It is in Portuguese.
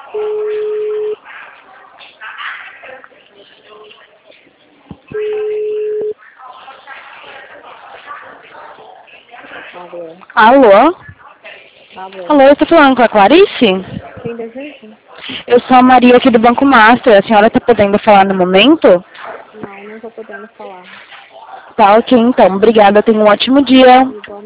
Alô? Alô? Alô, eu tô falando com a Clarice? Quem deseja? Eu sou a Maria aqui do Banco Master. A senhora tá podendo falar no momento? Não tô podendo falar. Tá, ok, então. Obrigada. Tenha um ótimo dia. Igual